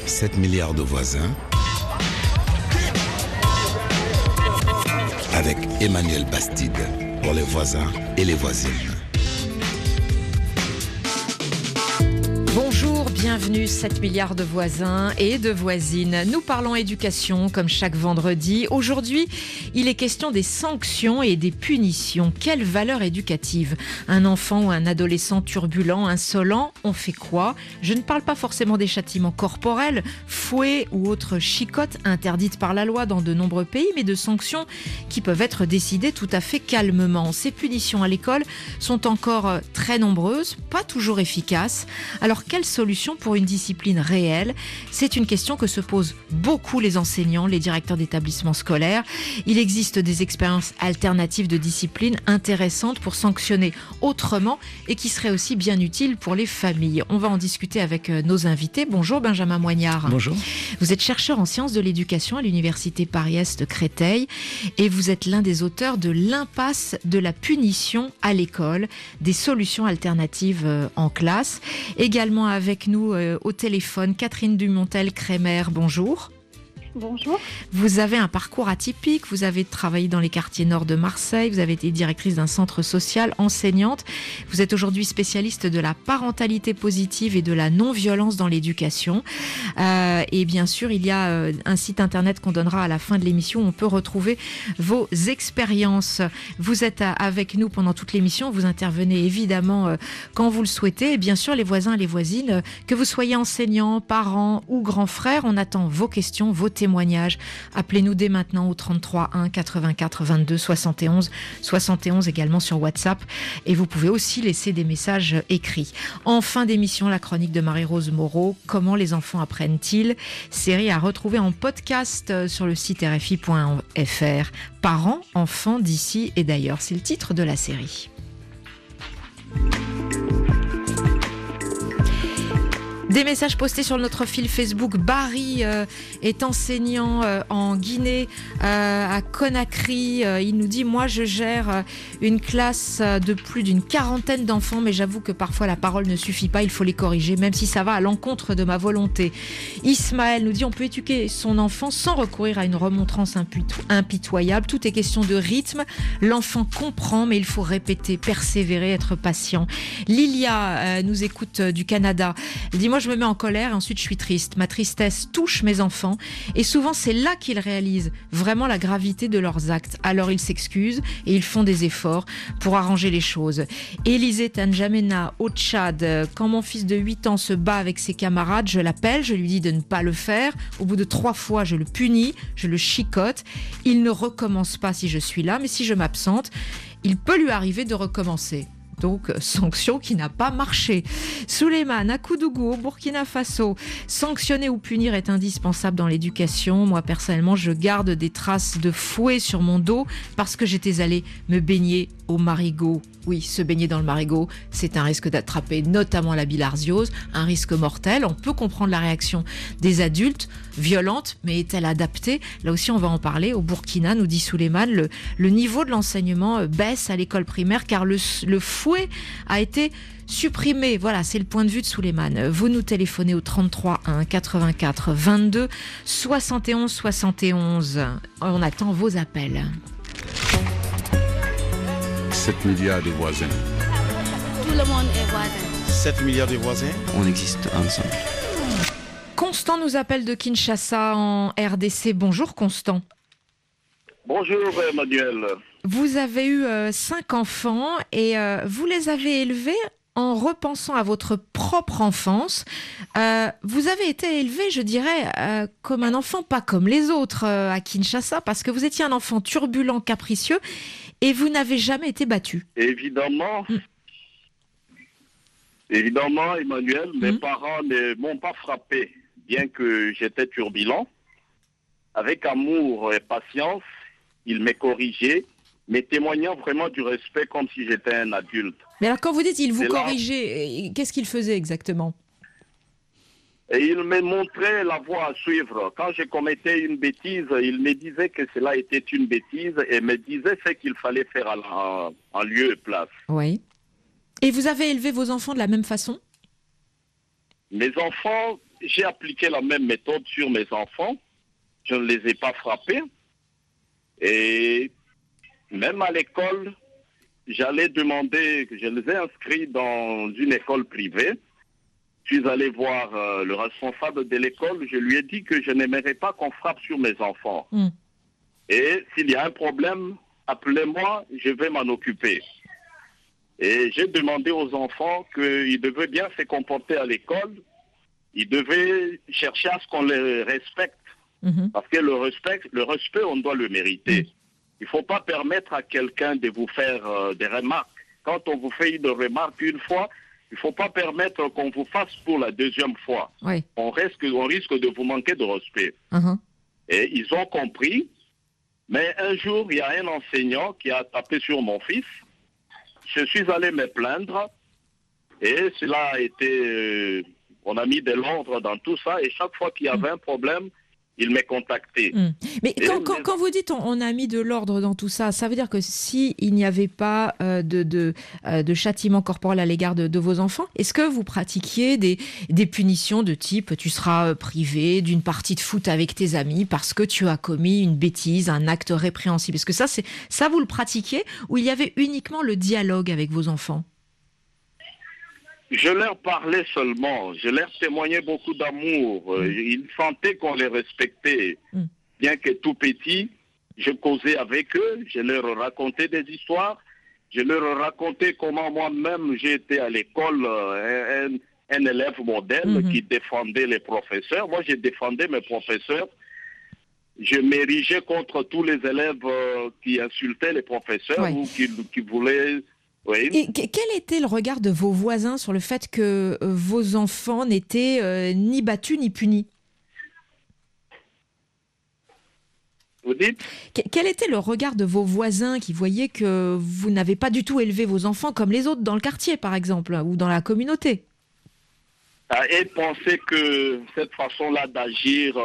7 milliards de voisins avec Emmanuel Bastide pour les voisins et les voisines. Bonjour, bienvenue 7 milliards de voisins et de voisines. Nous parlons éducation comme chaque vendredi. Aujourd'hui, il est question des sanctions et des punitions. Quelle valeur éducative ? Un enfant ou un adolescent turbulent, insolent, on fait quoi ? Je ne parle pas forcément des châtiments corporels, fouets ou autres chicottes interdites par la loi dans de nombreux pays, mais de sanctions qui peuvent être décidées tout à fait calmement. Ces punitions à l'école sont encore très nombreuses, pas toujours efficaces. Alors, quelle solution pour une discipline réelle ? C'est une question que se posent beaucoup les enseignants, les directeurs d'établissements scolaires. Il existe des expériences alternatives de discipline intéressantes pour sanctionner autrement et qui seraient aussi bien utiles pour les familles. On va en discuter avec nos invités. Bonjour Benjamin Moignard. Bonjour. Vous êtes chercheur en sciences de l'éducation à l'université Paris-Est Créteil et vous êtes l'un des auteurs de l'impasse de la punition à l'école, des solutions alternatives en classe. Également avec nous au téléphone, Catherine Dumontel-Crémer, bonjour. Bonjour. Vous avez un parcours atypique, vous avez travaillé dans les quartiers nord de Marseille, vous avez été directrice d'un centre social, enseignante. Vous êtes aujourd'hui spécialiste de la parentalité positive et de la non-violence dans l'éducation. Et bien sûr, il y a un site internet qu'on donnera à la fin de l'émission où on peut retrouver vos expériences. Vous êtes avec nous pendant toute l'émission, vous intervenez évidemment quand vous le souhaitez. Et bien sûr, les voisins et les voisines, que vous soyez enseignants, parents ou grands frères, on attend vos questions, vos témoignages. Appelez-nous dès maintenant au 33 1 84 22 71 71 également sur WhatsApp et vous pouvez aussi laisser des messages écrits. En fin d'émission, la chronique de Marie-Rose Moreau, comment les enfants apprennent-ils ? Série à retrouver en podcast sur le site rfi.fr. Parents, enfants d'ici et d'ailleurs, c'est le titre de la série. Des messages postés sur notre fil Facebook. Barry est enseignant en Guinée, à Conakry. Il nous dit, moi je gère une classe de plus d'une quarantaine d'enfants, mais j'avoue que parfois la parole ne suffit pas, il faut les corriger, même si ça va à l'encontre de ma volonté. Ismaël nous dit, on peut éduquer son enfant sans recourir à une remontrance impitoyable. Tout est question de rythme. L'enfant comprend, mais il faut répéter, persévérer, être patient. Lilia nous écoute du Canada. Elle dit, moi je me mets en colère et ensuite je suis triste. Ma tristesse touche mes enfants et souvent c'est là qu'ils réalisent vraiment la gravité de leurs actes. Alors ils s'excusent et ils font des efforts pour arranger les choses. Élisée Tanjamena au Tchad, quand mon fils de 8 ans se bat avec ses camarades, je l'appelle, je lui dis de ne pas le faire. Au bout de 3 fois, je le punis, je le chicote. Il ne recommence pas si je suis là, mais si je m'absente, il peut lui arriver de recommencer. Donc, sanction qui n'a pas marché. Souleymane, à Koudougou, au Burkina Faso. Sanctionner ou punir est indispensable dans l'éducation. Moi, personnellement, je garde des traces de fouet sur mon dos parce que j'étais allée me baigner au marigot. Oui, se baigner dans le marigot, c'est un risque d'attraper notamment la bilharziose, un risque mortel. On peut comprendre la réaction des adultes, violente, mais est-elle adaptée ? Là aussi, on va en parler. Au Burkina, nous dit Souleymane, le niveau de l'enseignement baisse à l'école primaire car le fouet a été supprimé. Voilà, c'est le point de vue de Souleymane. Vous nous téléphonez au 33 1 84 22 71 71. On attend vos appels. 7 milliards de voisins. Tout le monde est voisin. 7 milliards de voisins, on existe ensemble. Constant nous appelle de Kinshasa en RDC. Bonjour Constant. Bonjour Emmanuel. Vous avez eu 5 enfants et vous les avez élevés en repensant à votre propre enfance. Vous avez été élevé, je dirais, comme un enfant, pas comme les autres à Kinshasa, parce que vous étiez un enfant turbulent, capricieux, et vous n'avez jamais été battu. Évidemment, Emmanuel, mes parents ne m'ont pas frappé, bien que j'étais turbulent. Avec amour et patience, ils m'ont corrigé, mais témoignant vraiment du respect comme si j'étais un adulte. Mais alors quand vous dites « il vous corrigeait », qu'est-ce qu'il faisait exactement ? Et il me montrait la voie à suivre. Quand je commettais une bêtise, il me disait que cela était une bêtise et me disait ce qu'il fallait faire en lieu et place. Oui. Et vous avez élevé vos enfants de la même façon ? Mes enfants, j'ai appliqué la même méthode sur mes enfants. Je ne les ai pas frappés. Et même à l'école, j'allais demander, je les ai inscrits dans une école privée. Je suis allé voir le responsable de l'école. Je lui ai dit que je n'aimerais pas qu'on frappe sur mes enfants. Et s'il y a un problème, appelez-moi, je vais m'en occuper. Et j'ai demandé aux enfants qu'ils devaient bien se comporter à l'école. Ils devaient chercher à ce qu'on les respecte. Parce que le respect, on doit le mériter. Il ne faut pas permettre à quelqu'un de vous faire des remarques. Quand on vous fait une remarque une fois, il ne faut pas permettre qu'on vous fasse pour la deuxième fois. Oui. On risque de vous manquer de respect. Et ils ont compris. Mais un jour, il y a un enseignant qui a tapé sur mon fils. Je suis allé me plaindre. Et cela a été... on a mis de l'ordre dans tout ça. Et chaque fois qu'il y avait un problème, il m'a contacté. Mais quand vous dites on a mis de l'ordre dans tout ça, ça veut dire que s'il n'y avait pas de châtiment corporel à l'égard de vos enfants, est-ce que vous pratiquiez des punitions de type tu seras privé d'une partie de foot avec tes amis parce que tu as commis une bêtise, un acte répréhensible? Est-ce que ça vous le pratiquiez, ou il y avait uniquement le dialogue avec vos enfants? Je leur parlais seulement, je leur témoignais beaucoup d'amour. Ils sentaient qu'on les respectait. Bien que tout petit, je causais avec eux, je leur racontais des histoires, je leur racontais comment moi-même j'étais à l'école, un élève modèle qui défendait les professeurs. Moi, je défendais mes professeurs. Je m'érigeais contre tous les élèves qui insultaient les professeurs ou qui voulaient... Oui. Et quel était le regard de vos voisins sur le fait que vos enfants n'étaient ni battus ni punis? Vous dites? Quel était le regard de vos voisins qui voyaient que vous n'avez pas du tout élevé vos enfants comme les autres dans le quartier, par exemple, ou dans la communauté? Et pensaient que cette façon-là d'agir,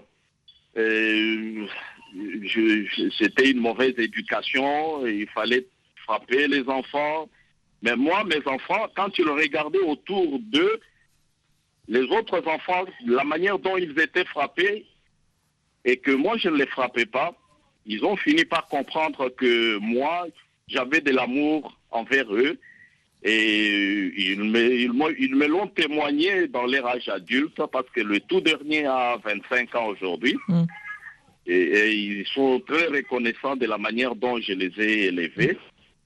c'était une mauvaise éducation, il fallait frapper les enfants. Mais moi, mes enfants, quand ils regardaient autour d'eux, les autres enfants, la manière dont ils étaient frappés, et que moi, je ne les frappais pas, ils ont fini par comprendre que moi, j'avais de l'amour envers eux. Et ils me l'ont témoigné dans leur âge adulte, parce que le tout dernier a 25 ans aujourd'hui. Et ils sont très reconnaissants de la manière dont je les ai élevés.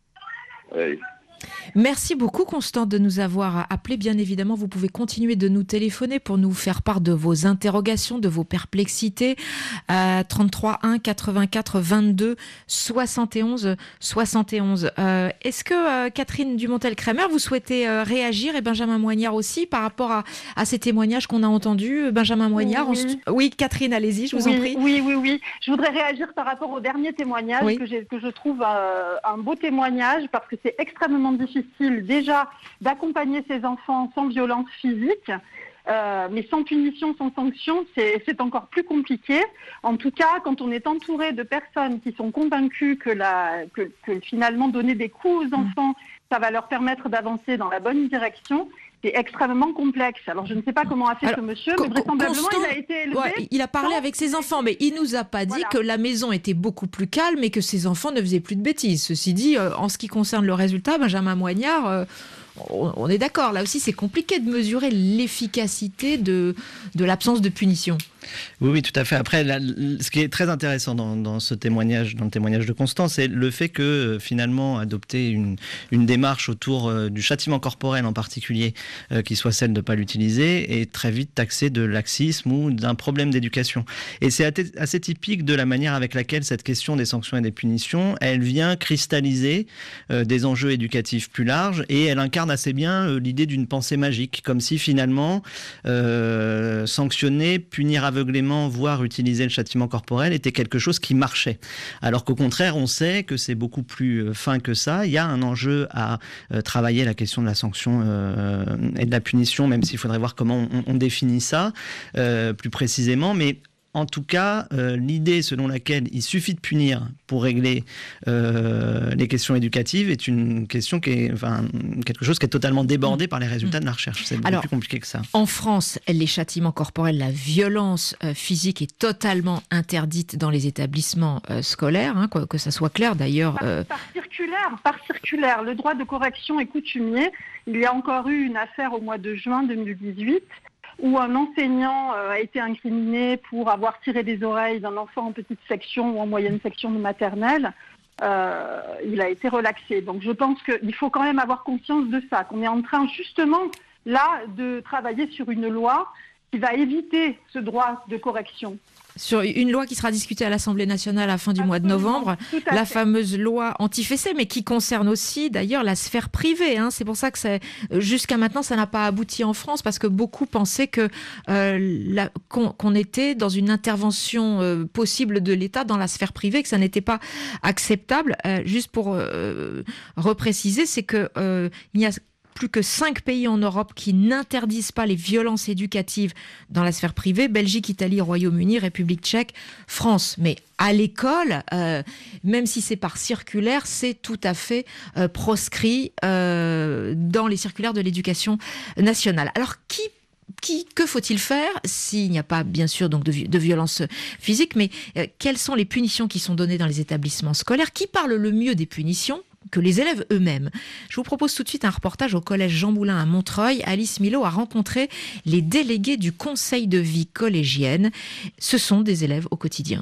Merci beaucoup, Constant, de nous avoir appelés. Bien évidemment, vous pouvez continuer de nous téléphoner pour nous faire part de vos interrogations, de vos perplexités. 33 1 84 22 71 71. Est-ce que Catherine Dumontel-Kremer, vous souhaitez réagir, et Benjamin Moignard aussi, par rapport à ces témoignages qu'on a entendus? Benjamin Moignard, oui, Catherine, allez-y, je vous en prie. Oui. Je voudrais réagir par rapport au dernier témoignage que je trouve un beau témoignage, parce que c'est extrêmement difficile déjà d'accompagner ces enfants sans violence physique, mais sans punition, sans sanction, c'est encore plus compliqué. En tout cas, quand on est entouré de personnes qui sont convaincues que finalement donner des coups aux enfants, ça va leur permettre d'avancer dans la bonne direction, c'est extrêmement complexe. Alors, je ne sais pas comment a fait ce monsieur, mais vraisemblablement, il a été élevé... il a parlé avec ses enfants, mais il nous a pas dit que la maison était beaucoup plus calme et que ses enfants ne faisaient plus de bêtises. Ceci dit, en ce qui concerne le résultat, Benjamin Moignard... on est d'accord, là aussi c'est compliqué de mesurer l'efficacité de l'absence de punition. Oui, tout à fait. Après, ce qui est très intéressant dans ce témoignage, dans le témoignage de Constant, c'est le fait que finalement adopter une démarche autour du châtiment corporel en particulier, qui soit celle de ne pas l'utiliser, est très vite taxé de laxisme ou d'un problème d'éducation. Et c'est assez typique de la manière avec laquelle cette question des sanctions et des punitions, elle vient cristalliser des enjeux éducatifs plus larges, et elle incarne assez bien l'idée d'une pensée magique, comme si finalement sanctionner, punir aveuglément, voire utiliser le châtiment corporel était quelque chose qui marchait. Alors qu'au contraire, on sait que c'est beaucoup plus fin que ça. Il y a un enjeu à travailler la question de la sanction et de la punition, même s'il faudrait voir comment on définit ça plus précisément. Mais en tout cas, l'idée selon laquelle il suffit de punir pour régler les questions éducatives est une question quelque chose qui est totalement débordé par les résultats de la recherche. C'est beaucoup plus compliqué que ça. En France, les châtiments corporels, la violence physique est totalement interdite dans les établissements scolaires, hein, que ça soit clair d'ailleurs. Par circulaire, le droit de correction est coutumier. Il y a encore eu une affaire au mois de juin 2018 où un enseignant a été incriminé pour avoir tiré des oreilles d'un enfant en petite section ou en moyenne section de maternelle. Il a été relaxé. Donc je pense qu'il faut quand même avoir conscience de ça, qu'on est en train justement là de travailler sur une loi qui va éviter ce droit de correction. Sur une loi qui sera discutée à l'Assemblée nationale à la fin du mois de novembre, la fameuse loi anti-fessée, mais qui concerne aussi d'ailleurs la sphère privée. Hein. C'est pour ça que jusqu'à maintenant, ça n'a pas abouti en France, parce que beaucoup pensaient qu'on était dans une intervention possible de l'État dans la sphère privée, que ça n'était pas acceptable. Juste pour repréciser, c'est que il y a plus que 5 pays en Europe qui n'interdisent pas les violences éducatives dans la sphère privée: Belgique, Italie, Royaume-Uni, République tchèque, France. Mais à l'école, même si c'est par circulaire, c'est tout à fait proscrit dans les circulaires de l'éducation nationale. Alors que faut-il faire s'il n'y a pas, bien sûr, donc de violence physique, mais quelles sont les punitions qui sont données dans les établissements scolaires? Qui parle le mieux des punitions que les élèves eux-mêmes? Je vous propose tout de suite un reportage au collège Jean Moulin à Montreuil. Alice Milo a rencontré les délégués du conseil de vie collégienne. Ce sont des élèves au quotidien.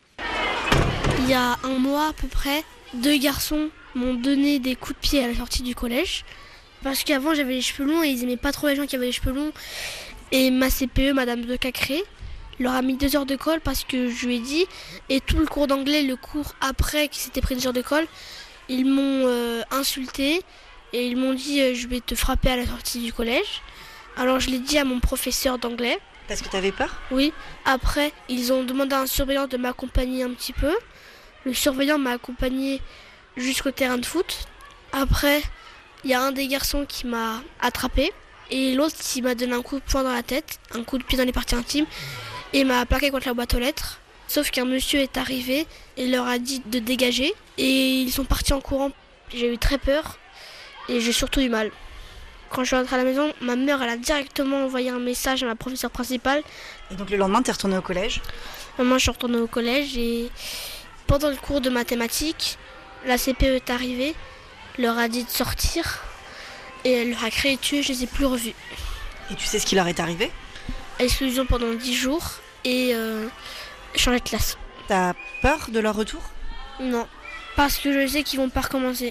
Il y a un mois à peu près, 2 garçons m'ont donné des coups de pied à la sortie du collège. Parce qu'avant j'avais les cheveux longs et ils aimaient pas trop les gens qui avaient les cheveux longs. Et ma CPE, Madame de Cacré, leur a mis 2 heures de colle parce que je lui ai dit. Et tout le cours d'anglais, le cours après qui s'était pris 2 heures de colle, ils m'ont insulté et ils m'ont dit je vais te frapper à la sortie du collège. Alors je l'ai dit à mon professeur d'anglais. Parce que tu avais peur ? Oui. Après, ils ont demandé à un surveillant de m'accompagner un petit peu. Le surveillant m'a accompagné jusqu'au terrain de foot. Après, il y a un des garçons qui m'a attrapé et l'autre qui m'a donné un coup de poing dans la tête, un coup de pied dans les parties intimes et m'a plaqué contre la boîte aux lettres. Sauf qu'un monsieur est arrivé et leur a dit de dégager et ils sont partis en courant. J'ai eu très peur et j'ai surtout eu mal. Quand je suis rentrée à la maison, ma mère elle a directement envoyé un message à ma professeure principale. Et donc le lendemain, tu es retournée au collège ? Moi, je suis retournée au collège et pendant le cours de mathématiques, la CPE est arrivée, leur a dit de sortir et elle leur a crié dessus, je les ai plus revus. Et tu sais ce qui leur est arrivé ? Exclusion pendant 10 jours et changer de classe. T'as peur de leur retour ? Non, parce que je sais qu'ils vont pas recommencer.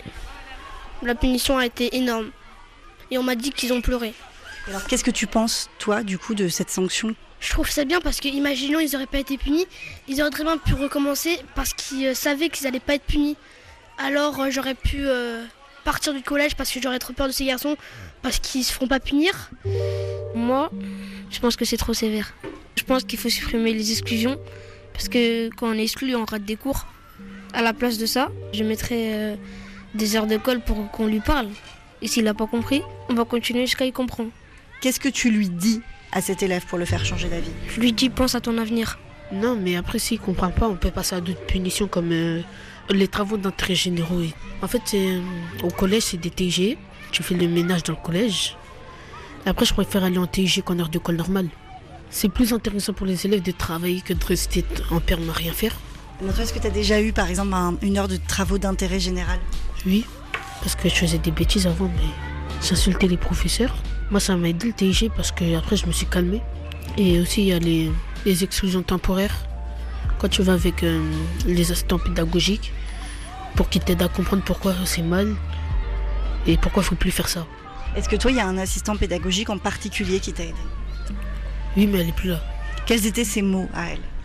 La punition a été énorme et on m'a dit qu'ils ont pleuré. Alors qu'est-ce que tu penses, toi, du coup, de cette sanction ? Je trouve ça bien parce que, imaginons, ils n'auraient pas été punis, ils auraient très bien pu recommencer parce qu'ils savaient qu'ils n'allaient pas être punis. Alors j'aurais pu partir du collège parce que j'aurais trop peur de ces garçons parce qu'ils ne se feront pas punir. Moi, je pense que c'est trop sévère. Je pense qu'il faut supprimer les exclusions parce que quand on est exclu, on rate des cours. À la place de ça, je mettrais des heures de colle pour qu'on lui parle. Et s'il n'a pas compris, on va continuer jusqu'à y comprendre. Qu'est-ce que tu lui dis à cet élève pour le faire changer d'avis ? Je lui dis, pense à ton avenir. Non, mais après, s'il ne comprend pas, on peut passer à d'autres punitions comme les travaux d'intérêt généraux. En fait, au collège, c'est des TG. Tu fais le ménage dans le collège. Après, je préfère aller en TG qu'en heure de colle normale. C'est plus intéressant pour les élèves de travailler que de rester en perme à rien faire. Alors toi, est-ce que tu as déjà eu, par exemple, une heure de travaux d'intérêt général ? Oui, parce que je faisais des bêtises avant, mais j'insultais les professeurs. Moi, ça m'a aidé le TG parce que après je me suis calmé. Et aussi, il y a les exclusions temporaires. Quand tu vas avec les assistants pédagogiques pour qu'ils t'aident à comprendre pourquoi c'est mal et pourquoi il ne faut plus faire ça. Est-ce que toi, il y a un assistant pédagogique en particulier qui t'a aidé ? Oui, mais elle n'est plus là. Quels étaient ses mots à elle ?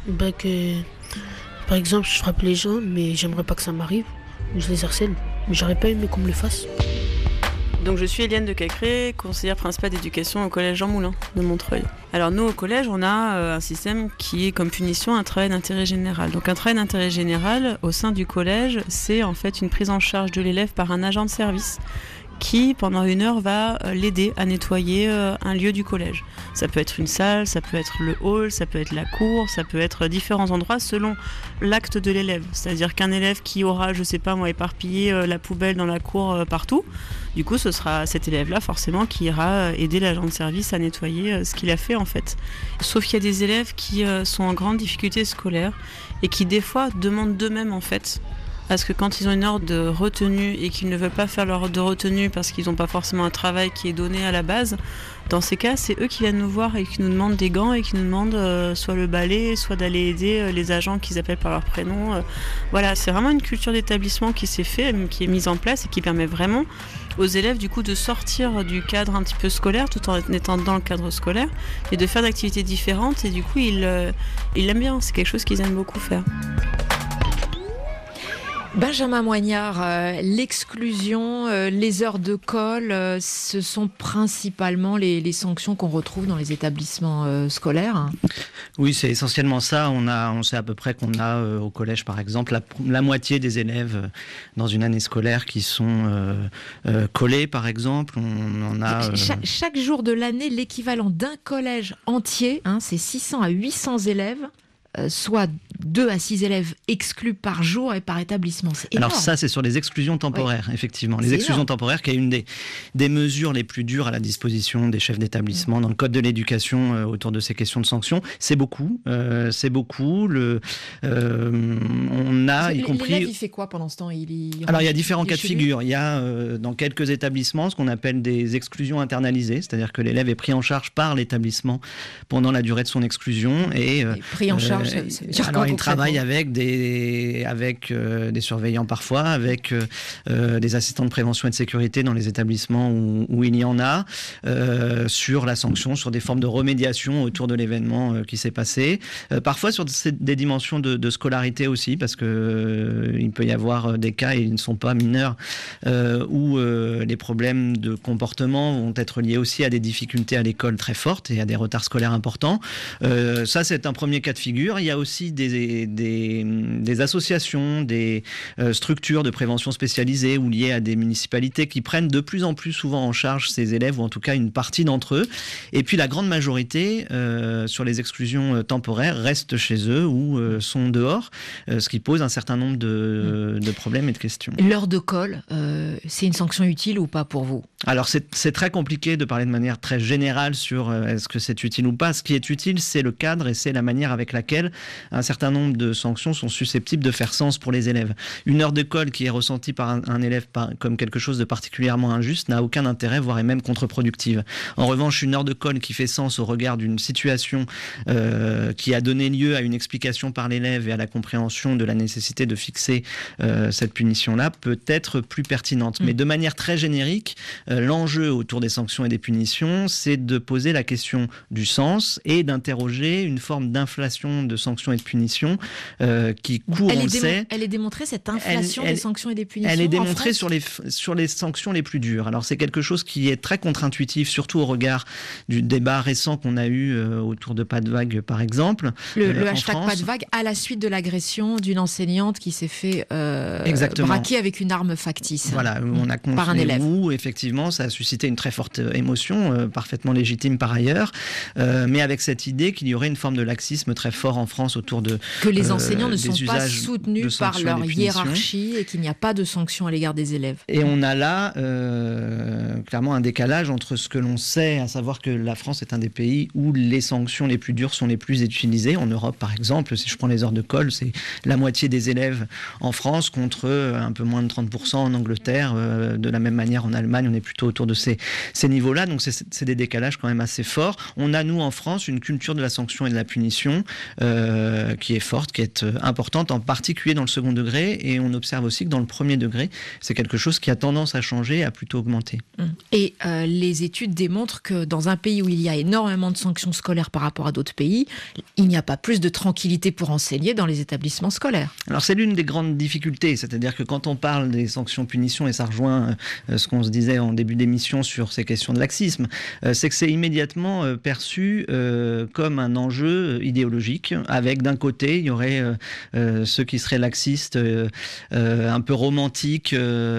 Par exemple, je frappe les gens, mais j'aimerais pas que ça m'arrive. Je les harcèle, mais j'aurais pas aimé qu'on me le fasse. Donc je suis Eliane de Cacré, conseillère principale d'éducation au collège Jean Moulin de Montreuil. Alors nous au collège on a un système qui est comme punition un travail d'intérêt général. Donc un travail d'intérêt général au sein du collège, c'est en fait une prise en charge de l'élève par un agent de service qui, pendant 1 heure, va l'aider à nettoyer un lieu du collège. Ça peut être une salle, ça peut être le hall, ça peut être la cour, ça peut être différents endroits selon l'acte de l'élève. C'est-à-dire qu'un élève qui aura, je sais pas moi, éparpillé la poubelle dans la cour partout, du coup, ce sera cet élève-là, forcément, qui ira aider l'agent de service à nettoyer ce qu'il a fait, en fait. Sauf qu'il y a des élèves qui sont en grande difficulté scolaire et qui, des fois, demandent d'eux-mêmes, en fait, parce que quand ils ont une heure de retenue et qu'ils ne veulent pas faire leur heure de retenue parce qu'ils n'ont pas forcément un travail qui est donné à la base, dans ces cas, c'est eux qui viennent nous voir et qui nous demandent des gants et qui nous demandent soit le balai, soit d'aller aider les agents qu'ils appellent par leur prénom. Voilà, c'est vraiment une culture d'établissement qui s'est faite, qui est mise en place et qui permet vraiment aux élèves du coup de sortir du cadre un petit peu scolaire tout en étant dans le cadre scolaire et de faire d'activités différentes et du coup ils l'aiment bien, c'est quelque chose qu'ils aiment beaucoup faire. Benjamin Moignard, l'exclusion, les heures de colle, ce sont principalement les sanctions qu'on retrouve dans les établissements scolaires. Oui, c'est essentiellement ça. On sait à peu près qu'on a au collège, par exemple, la moitié des élèves dans une année scolaire qui sont collés, par exemple. On en a, chaque jour de l'année, l'équivalent d'un collège entier, c'est 600 à 800 élèves. Soit 2 à 6 élèves exclus par jour et par établissement. C'est énorme. Alors ça, c'est sur les exclusions temporaires, effectivement. Les exclusions temporaires, qui est une des mesures les plus dures à la disposition des chefs d'établissement dans le Code de l'éducation autour de ces questions de sanctions. C'est beaucoup. On a, y compris... L'élève, il fait quoi pendant ce temps? Alors, il y a différents cas de figure. Il y a, dans quelques établissements, ce qu'on appelle des exclusions internalisées, c'est-à-dire que l'élève est pris en charge par l'établissement pendant la durée de son exclusion. Et pris en charge. Alors, il travaille avec des surveillants parfois, avec des assistants de prévention et de sécurité dans les établissements où il y en a, sur la sanction, sur des formes de remédiation autour de l'événement qui s'est passé. Parfois sur des dimensions de scolarité aussi, parce que il peut y avoir des cas, et ils ne sont pas mineurs, où les problèmes de comportement vont être liés aussi à des difficultés à l'école très fortes et à des retards scolaires importants. Ça, c'est un premier cas de figure. Il y a aussi des associations, des structures de prévention spécialisées ou liées à des municipalités qui prennent de plus en plus souvent en charge ces élèves, ou en tout cas une partie d'entre eux. Et puis la grande majorité, sur les exclusions temporaires, restent chez eux ou sont dehors, ce qui pose un certain nombre de problèmes et de questions. L'heure de colle, c'est une sanction utile ou pas pour vous? Alors c'est très compliqué de parler de manière très générale sur est-ce que c'est utile ou pas. Ce qui est utile, c'est le cadre et c'est la manière avec laquelle un certain nombre de sanctions sont susceptibles de faire sens pour les élèves. Une heure de colle qui est ressentie par un élève comme quelque chose de particulièrement injuste n'a aucun intérêt, voire est même contre-productive. En revanche, une heure de colle qui fait sens au regard d'une situation qui a donné lieu à une explication par l'élève et à la compréhension de la nécessité de fixer cette punition-là peut être plus pertinente. Mais de manière très générique, l'enjeu autour des sanctions et des punitions, c'est de poser la question du sens et d'interroger une forme d'inflation de sanctions et de punitions qui court, on le sait. Elle est démontrée, cette inflation des sanctions et des punitions. Elle est démontrée sur les sanctions les plus dures. Alors c'est quelque chose qui est très contre-intuitif, surtout au regard du débat récent qu'on a eu autour de Pas de vague, par exemple. Le hashtag France. Pas de vague à la suite de l'agression d'une enseignante qui s'est fait braquer avec une arme factice. Voilà, on a par un élève. Où effectivement ça a suscité une très forte émotion, parfaitement légitime par ailleurs, mais avec cette idée qu'il y aurait une forme de laxisme très fort en France autour de que les enseignants ne sont pas soutenus par leur hiérarchie et qu'il n'y a pas de sanctions à l'égard des élèves. Et on a là clairement un décalage entre ce que l'on sait, à savoir que la France est un des pays où les sanctions les plus dures sont les plus utilisées. En Europe, par exemple, si je prends les heures de colle, c'est la moitié des élèves en France contre un peu moins de 30% en Angleterre. De la même manière, en Allemagne, on est plutôt autour de ces niveaux-là. Donc c'est des décalages quand même assez forts. On a, nous, en France, une culture de la sanction et de la punition qui est forte, qui est importante, en particulier dans le second degré. Et on observe aussi que dans le premier degré, c'est quelque chose qui a tendance à changer, à plutôt augmenter. Et les études démontrent que dans un pays où il y a énormément de sanctions scolaires par rapport à d'autres pays, il n'y a pas plus de tranquillité pour enseigner dans les établissements scolaires. Alors c'est l'une des grandes difficultés, c'est-à-dire que quand on parle des sanctions punitions, et ça rejoint ce qu'on se disait en début d'émission sur ces questions de laxisme, c'est que c'est immédiatement perçu comme un enjeu idéologique, avec d'un côté, il y aurait ceux qui seraient laxistes, un peu romantiques,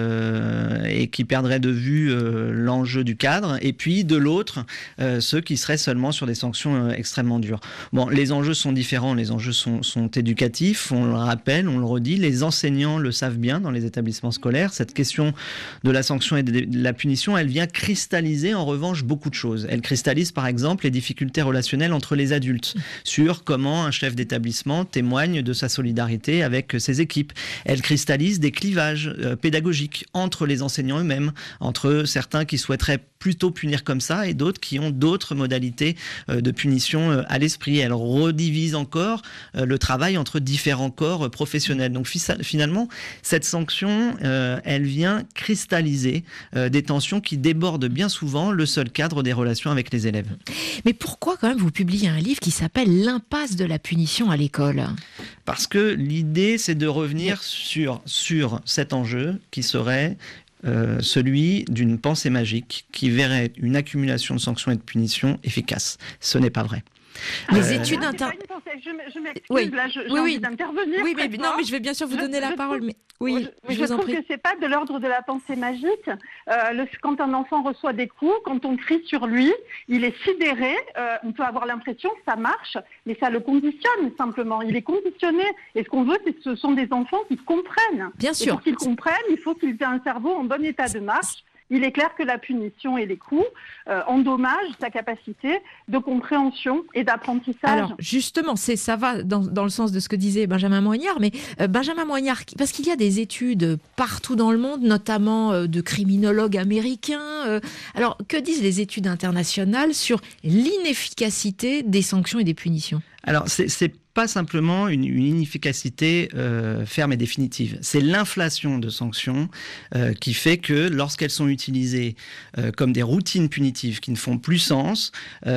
et qui perdraient de vue l'enjeu du cadre, et puis de l'autre, ceux qui seraient seulement sur des sanctions extrêmement dures. Bon, les enjeux sont différents, les enjeux sont éducatifs, on le rappelle, on le redit, les enseignants le savent bien dans les établissements scolaires. Cette question de la sanction et de la punition, elle vient cristalliser en revanche beaucoup de choses. Elle cristallise par exemple les difficultés relationnelles entre les adultes, sur comment un chef d'établissement témoigne de sa solidarité avec ses équipes. Elle cristallise des clivages pédagogiques entre les enseignants eux-mêmes, entre certains qui souhaiteraient plutôt punir comme ça et d'autres qui ont d'autres modalités de punition à l'esprit. Elle redivise encore le travail entre différents corps professionnels. Donc finalement, cette sanction, elle vient cristalliser des tensions qui débordent bien souvent le seul cadre des relations avec les élèves. Mais pourquoi quand même vous publiez un livre qui s'appelle « L'impasse de la punition à l'école » ? Parce que l'idée, c'est de revenir sur cet enjeu qui serait celui d'une pensée magique qui verrait une accumulation de sanctions et de punitions efficaces. Ce n'est pas vrai. Les études Je m'excuse, là, j'ai envie d'intervenir. Oui, mais je vais bien sûr vous donner la parole. Mais oui, je trouve que c'est pas de l'ordre de la pensée magique. Quand un enfant reçoit des coups, quand on crie sur lui, il est sidéré. On peut avoir l'impression que ça marche, mais ça le conditionne simplement. Il est conditionné. Et ce qu'on veut, c'est que ce sont des enfants qui comprennent. Bien sûr. Pour qu'ils comprennent, il faut qu'ils aient un cerveau en bon état de marche. Il est clair que la punition et les coups endommagent sa capacité de compréhension et d'apprentissage. Alors justement, ça va dans le sens de ce que disait Benjamin Moignard, mais Benjamin Moignard, parce qu'il y a des études partout dans le monde, notamment de criminologues américains. Alors que disent les études internationales sur l'inefficacité des sanctions et des punitions ? Alors c'est pas simplement une inefficacité ferme et définitive. C'est l'inflation de sanctions qui fait que lorsqu'elles sont utilisées comme des routines punitives qui ne font plus sens,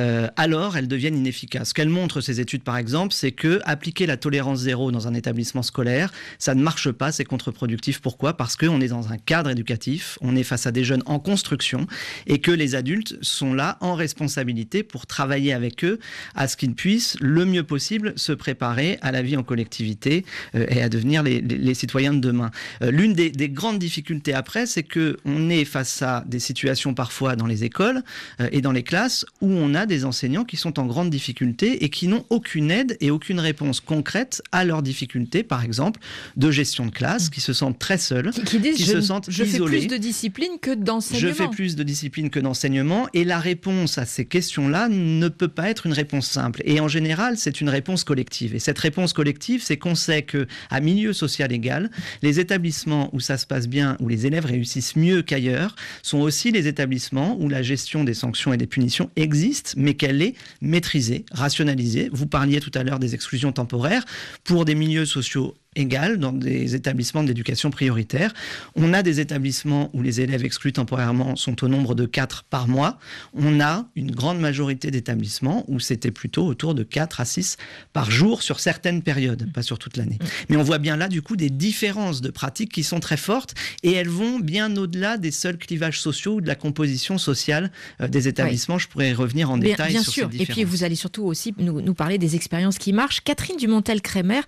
alors elles deviennent inefficaces. Ce qu'elles montrent, ces études par exemple, c'est que appliquer la tolérance zéro dans un établissement scolaire, ça ne marche pas, c'est contre-productif. Pourquoi ? Parce qu'on est dans un cadre éducatif, on est face à des jeunes en construction et que les adultes sont là en responsabilité pour travailler avec eux à ce qu'ils puissent le mieux possible se préparer à la vie en collectivité et à devenir les citoyens de demain. L'une des grandes difficultés après, c'est qu'on est face à des situations parfois dans les écoles et dans les classes où on a des enseignants qui sont en grande difficulté et qui n'ont aucune aide et aucune réponse concrète à leurs difficultés, par exemple, de gestion de classe, qui se sentent très seuls, qui se sentent isolés. Je fais plus de discipline que d'enseignement. Je fais plus de discipline que d'enseignement et la réponse à ces questions-là ne peut pas être une réponse simple. Et en général, c'est une réponse collective. Et cette réponse collective, c'est qu'on sait qu'à milieu social égal, les établissements où ça se passe bien, où les élèves réussissent mieux qu'ailleurs, sont aussi les établissements où la gestion des sanctions et des punitions existe, mais qu'elle est maîtrisée, rationalisée. Vous parliez tout à l'heure des exclusions temporaires pour des milieux sociaux égale dans des établissements d'éducation prioritaire. On a des établissements où les élèves exclus temporairement sont au nombre de 4 par mois. On a une grande majorité d'établissements où c'était plutôt autour de 4 à 6 par jour sur certaines périodes, pas sur toute l'année. Mais on voit bien là, du coup, des différences de pratiques qui sont très fortes et elles vont bien au-delà des seuls clivages sociaux ou de la composition sociale des établissements. Oui. Je pourrais revenir en détail sur ces différences. Et puis vous allez surtout aussi nous parler des expériences qui marchent. Catherine Dumontel-Crémer,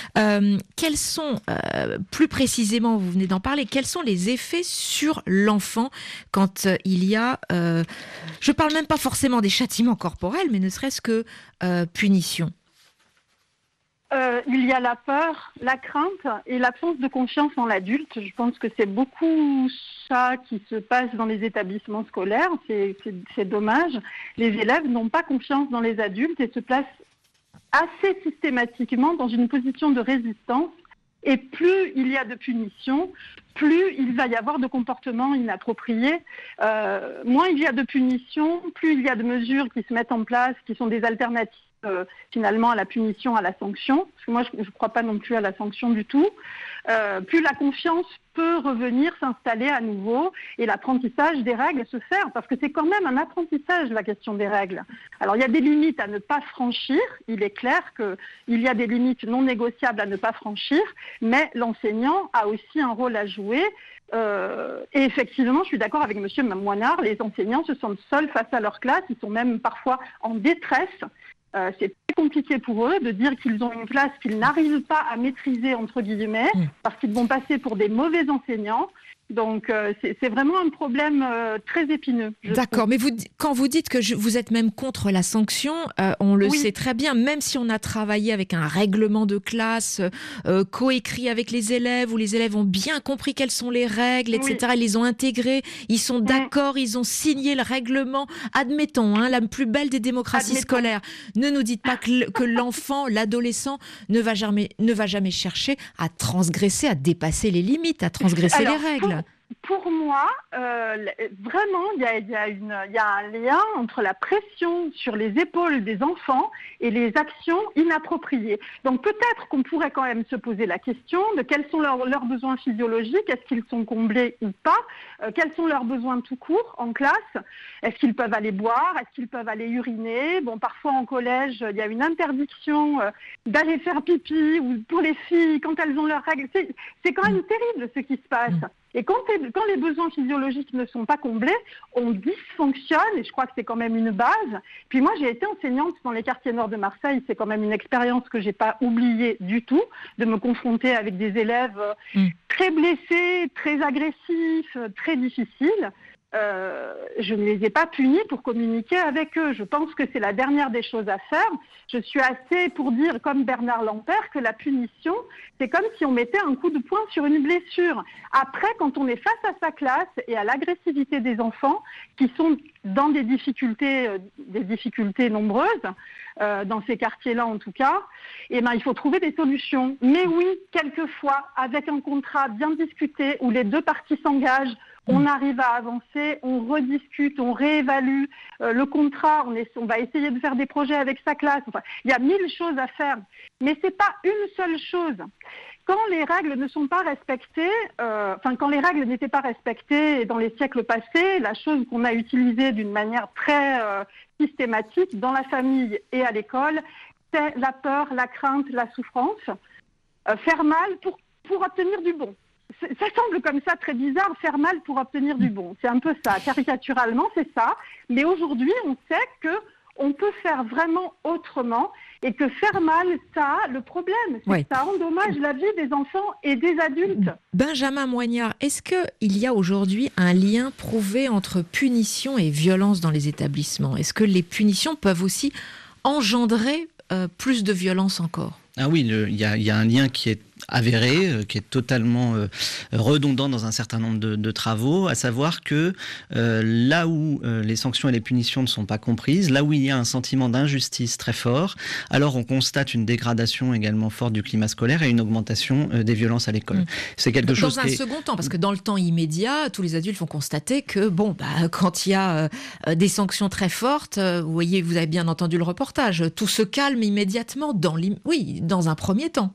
quels sont, plus précisément, vous venez d'en parler, quels sont les effets sur l'enfant quand il y a, je ne parle même pas forcément des châtiments corporels, mais ne serait-ce que punition? Il y a la peur, la crainte et l'absence de confiance en l'adulte. Je pense que c'est beaucoup ça qui se passe dans les établissements scolaires. C'est dommage. Les élèves n'ont pas confiance dans les adultes et se placent assez systématiquement dans une position de résistance. Et plus il y a de punitions, plus il va y avoir de comportements inappropriés. Moins il y a de punitions, plus il y a de mesures qui se mettent en place, qui sont des alternatives finalement à la punition, à la sanction, parce que moi je ne crois pas non plus à la sanction du tout, plus la confiance peut revenir s'installer à nouveau et l'apprentissage des règles se faire, parce que c'est quand même un apprentissage, la question des règles. Alors il y a des limites à ne pas franchir, il est clair qu'il y a des limites non négociables à ne pas franchir, mais l'enseignant a aussi un rôle à jouer. Et effectivement, je suis d'accord avec M. Moinard, les enseignants se sentent seuls face à leur classe, ils sont même parfois en détresse. C'est très compliqué pour eux de dire qu'ils ont une classe qu'ils n'arrivent pas à maîtriser, entre guillemets, parce qu'ils vont passer pour des mauvais enseignants. Donc c'est vraiment un problème très épineux. D'accord, mais quand vous dites que vous êtes même contre la sanction, on le sait très bien, même si on a travaillé avec un règlement de classe coécrit avec les élèves, où les élèves ont bien compris quelles sont les règles, etc., ils les ont intégrées, ils sont d'accord, ils ont signé le règlement, admettons, la plus belle des démocraties scolaires. Ne nous dites pas que l'enfant, l'adolescent ne va jamais chercher à transgresser, à dépasser les limites, à transgresser les règles. Pour moi, vraiment, il y a un lien entre la pression sur les épaules des enfants et les actions inappropriées. Donc peut-être qu'on pourrait quand même se poser la question de quels sont leurs besoins physiologiques, est-ce qu'ils sont comblés ou pas, quels sont leurs besoins tout court en classe, est-ce qu'ils peuvent aller boire, est-ce qu'ils peuvent aller uriner. Bon, parfois en collège, il y a une interdiction d'aller faire pipi, ou pour les filles, quand elles ont leurs règles, c'est quand même terrible ce qui se passe. Et quand les besoins physiologiques ne sont pas comblés, on dysfonctionne, et je crois que c'est quand même une base. Puis moi, j'ai été enseignante dans les quartiers nord de Marseille, c'est quand même une expérience que je n'ai pas oubliée du tout, de me confronter avec des élèves très blessés, très agressifs, très difficiles. Je ne les ai pas punis pour communiquer avec eux. Je pense que c'est la dernière des choses à faire. Je suis assez pour dire, comme Bernard Lampert, que la punition, c'est comme si on mettait un coup de poing sur une blessure. Après, quand on est face à sa classe et à l'agressivité des enfants, qui sont dans des difficultés nombreuses, dans ces quartiers-là en tout cas, il faut trouver des solutions. Mais oui, quelquefois, avec un contrat bien discuté, où les deux parties s'engagent, on arrive à avancer, on rediscute, on réévalue le contrat, on va essayer de faire des projets avec sa classe. Enfin, il y a 1000 choses à faire, mais c'est pas une seule chose. Quand les règles ne sont pas respectées, quand les règles n'étaient pas respectées dans les siècles passés, la chose qu'on a utilisée d'une manière très systématique dans la famille et à l'école, c'est la peur, la crainte, la souffrance. Faire mal pour obtenir du bon. Ça semble comme ça très bizarre, faire mal pour obtenir du bon. C'est un peu ça, caricaturalement, c'est ça. Mais aujourd'hui, on sait qu'on peut faire vraiment autrement et que faire mal, ça, le problème, c'est que ça endommage la vie des enfants et des adultes. Benjamin Moignard, est-ce qu'il y a aujourd'hui un lien prouvé entre punition et violence dans les établissements ? Est-ce que les punitions peuvent aussi engendrer plus de violence encore ? Ah oui, il y a un lien qui est avéré, qui est totalement redondant dans un certain nombre de travaux, à savoir que là où les sanctions et les punitions ne sont pas comprises, là où il y a un sentiment d'injustice très fort, alors on constate une dégradation également forte du climat scolaire et une augmentation des violences à l'école. C'est quelque chose dans un second temps, parce que dans le temps immédiat, tous les adultes vont constater que quand il y a des sanctions très fortes, vous avez bien entendu le reportage, tout se calme immédiatement dans un premier temps.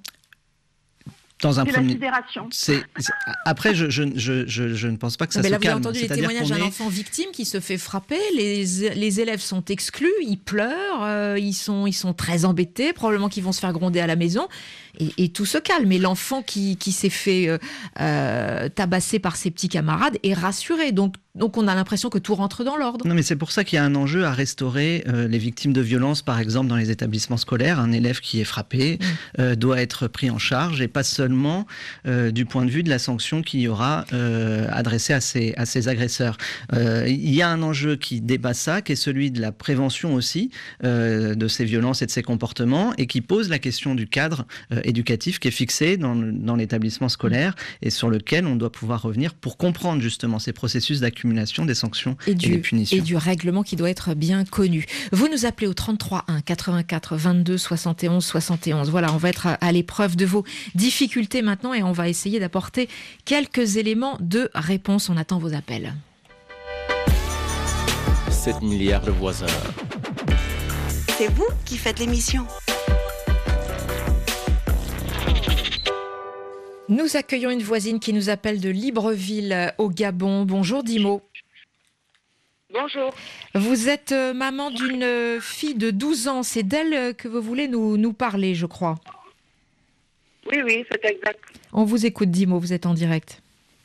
La sidération. Après, je ne pense pas que ça se calme. Vous avez entendu les témoignages d'un enfant victime qui se fait frapper, les élèves sont exclus, ils pleurent, ils sont très embêtés, probablement qu'ils vont se faire gronder à la maison, et tout se calme. Et l'enfant qui s'est fait tabasser par ses petits camarades est rassuré. Donc on a l'impression que tout rentre dans l'ordre. Non, mais c'est pour ça qu'il y a un enjeu à restaurer les victimes de violences, par exemple dans les établissements scolaires. Un élève qui est frappé doit être pris en charge, et pas seulement du point de vue de la sanction qu'il y aura adressée à ces agresseurs. Il y a un enjeu qui dépasse ça, qui est celui de la prévention aussi de ces violences et de ces comportements, et qui pose la question du cadre éducatif qui est fixé dans l'établissement scolaire et sur lequel on doit pouvoir revenir pour comprendre justement ces processus d'accumulation des sanctions et des punitions. Et du règlement qui doit être bien connu. Vous nous appelez au 33 1 84 22 71 71. Voilà, on va être à l'épreuve de vos difficultés maintenant et on va essayer d'apporter quelques éléments de réponse. On attend vos appels. 7 milliards de voisins. c'est vous qui faites l'émission. Nous accueillons une voisine qui nous appelle de Libreville au Gabon. Bonjour Dimo. Bonjour. Vous êtes maman d'une fille de 12 ans. C'est d'elle que vous voulez nous parler, je crois. Oui, c'est exact. On vous écoute Dimo, vous êtes en direct.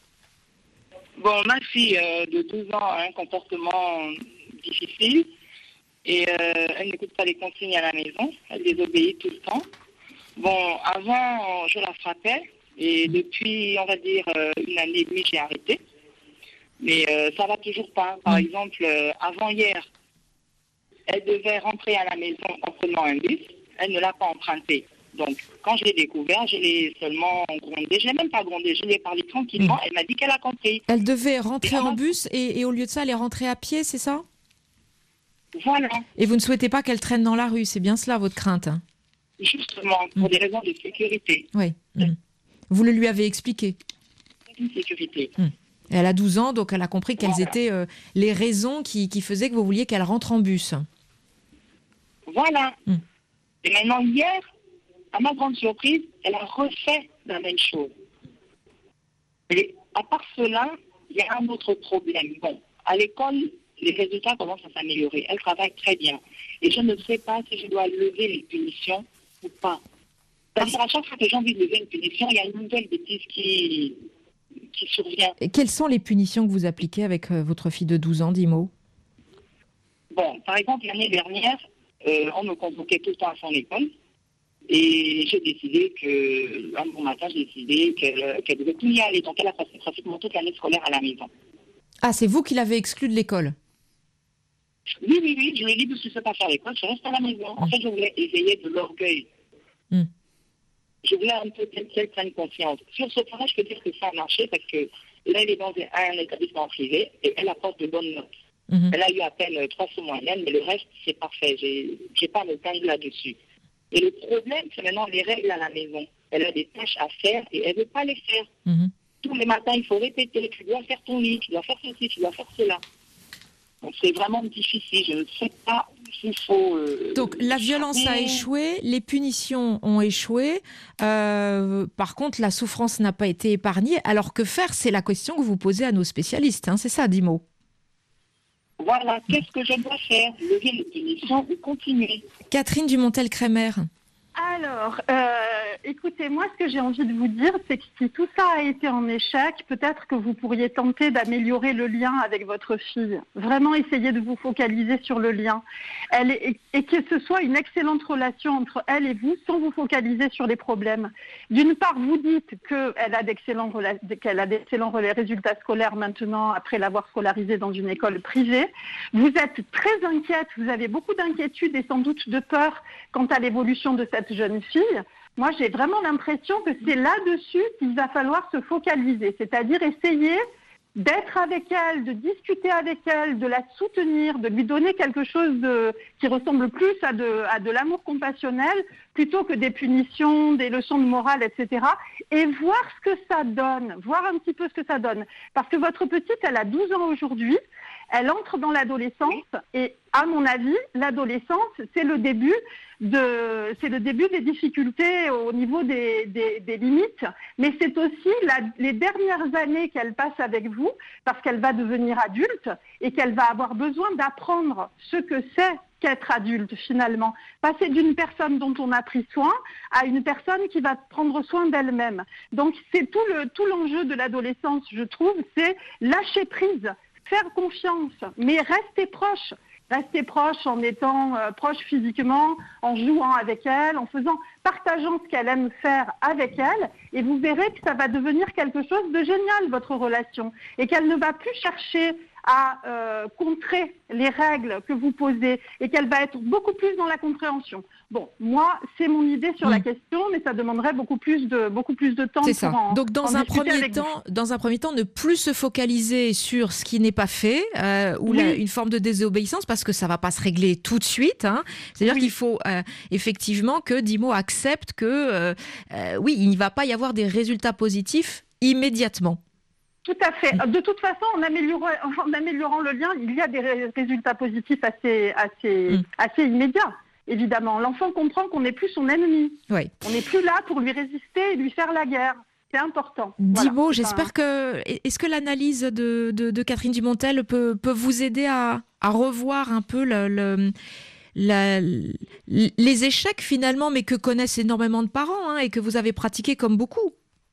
Bon, ma fille de 12 ans a un comportement difficile et elle n'écoute pas les consignes à la maison. Elle désobéit tout le temps. Bon, avant, je la frappais. Et depuis, on va dire, une année et demie, j'ai arrêté. Mais ça va toujours pas. Par exemple, avant-hier, elle devait rentrer à la maison en prenant un bus. Elle ne l'a pas emprunté. Donc, quand je l'ai découvert, je l'ai seulement grondé. Je ne l'ai même pas grondé. Je lui ai parlé tranquillement. Elle m'a dit qu'elle a compris. Elle devait rentrer en bus et au lieu de ça, elle est rentrée à pied, c'est ça? Voilà. Et vous ne souhaitez pas qu'elle traîne dans la rue. C'est bien cela, votre crainte? Justement, pour des raisons de sécurité. Oui. Vous le lui avez expliqué? Une sécurité. Elle a 12 ans, donc elle a compris quelles étaient les raisons qui faisaient que vous vouliez qu'elle rentre en bus. Voilà. Et maintenant, hier, à ma grande surprise, elle a refait la même chose. Et à part cela, il y a un autre problème. Bon, à l'école, les résultats commencent à s'améliorer. Elle travaille très bien. Et je ne sais pas si je dois lever les punitions ou pas. C'est-à-dire, à chaque fois que j'ai envie de lever une punition, il y a une nouvelle bêtise qui survient. Et quelles sont les punitions que vous appliquez avec votre fille de 12 ans, Dimo? Bon, par exemple, l'année dernière, on me convoquait tout le temps à son école. Et j'ai décidé que, un bon matin, j'ai décidé qu'elle devait plus y aller. Donc, elle a passé pratiquement toute l'année scolaire à la maison. Ah, c'est vous qui l'avez exclue de l'école? Oui. Je lui ai dit que je ne sais pas faire l'école, je reste à la maison. En fait, je voulais éveiller de l'orgueil. Je voulais un peu qu'elle prenne confiance. Sur ce point-là, je peux dire que ça a marché parce que là, elle est dans un établissement privé et elle apporte de bonnes notes. Elle a eu à peine 3 sous moyenne, mais le reste, c'est parfait. J'ai pas à me plaindre là-dessus. Et le problème, c'est maintenant les règles à la maison. Elle a des tâches à faire et elle ne veut pas les faire. Tous les matins, il faut répéter, tu dois faire ton lit, tu dois faire ceci, tu dois faire cela. Donc c'est vraiment difficile, je ne sais pas s'il faut... Donc la violence a échoué, les punitions ont échoué, par contre la souffrance n'a pas été épargnée. Alors que faire, c'est la question que vous posez à nos spécialistes, hein, c'est ça, Dimo? Voilà, qu'est-ce que je dois faire? Lever les punitions ou continuer? Catherine Dumontel-Crémer. Alors, écoutez, moi, ce que j'ai envie de vous dire, c'est que si tout ça a été en échec, peut-être que vous pourriez tenter d'améliorer le lien avec votre fille. Vraiment essayer de vous focaliser sur le lien. Et que ce soit une excellente relation entre elle et vous, sans vous focaliser sur les problèmes. D'une part, vous dites qu'elle a d'excellents résultats scolaires maintenant, après l'avoir scolarisée dans une école privée. Vous êtes très inquiète, vous avez beaucoup d'inquiétude et sans doute de peur quant à l'évolution de cette jeune fille. Moi, j'ai vraiment l'impression que c'est là-dessus qu'il va falloir se focaliser, c'est-à-dire essayer d'être avec elle, de discuter avec elle, de la soutenir, de lui donner quelque chose qui ressemble plus à de l'amour compassionnel plutôt que des punitions, des leçons de morale, etc. Et voir ce que ça donne, voir un petit peu ce que ça donne. Parce que votre petite, elle a 12 ans aujourd'hui, elle entre dans l'adolescence et à mon avis, l'adolescence, c'est le début des difficultés au niveau des limites, mais c'est aussi les dernières années qu'elle passe avec vous, parce qu'elle va devenir adulte et qu'elle va avoir besoin d'apprendre ce que c'est qu'être adulte finalement. Passer d'une personne dont on a pris soin à une personne qui va prendre soin d'elle-même. Donc c'est tout l'enjeu de l'adolescence, je trouve, c'est lâcher prise, faire confiance, mais rester proche. Rester proche en étant proche physiquement, en jouant avec elle, partageant ce qu'elle aime faire avec elle, et vous verrez que ça va devenir quelque chose de génial, votre relation, et qu'elle ne va plus chercher à contrer les règles que vous posez, et qu'elle va être beaucoup plus dans la compréhension. Bon, moi, c'est mon idée sur la question, mais ça demanderait beaucoup plus de temps. C'est ça. Donc, dans un premier temps, ne plus se focaliser sur ce qui n'est pas fait, ou une forme de désobéissance, parce que ça va pas se régler tout de suite. Hein. C'est-à-dire qu'il faut effectivement que Dimo accepte que, il ne va pas y avoir des résultats positifs immédiatement. Tout à fait. De toute façon, en améliorant le lien, il y a des résultats positifs assez immédiats. évidemment. L'enfant comprend qu'on n'est plus son ennemi. Oui. On n'est plus là pour lui résister et lui faire la guerre. C'est important. Dimo, j'espère que... Est-ce que l'analyse de Catherine Dumontel peut vous aider à revoir un peu les échecs finalement, mais que connaissent énormément de parents et que vous avez pratiqué comme beaucoup?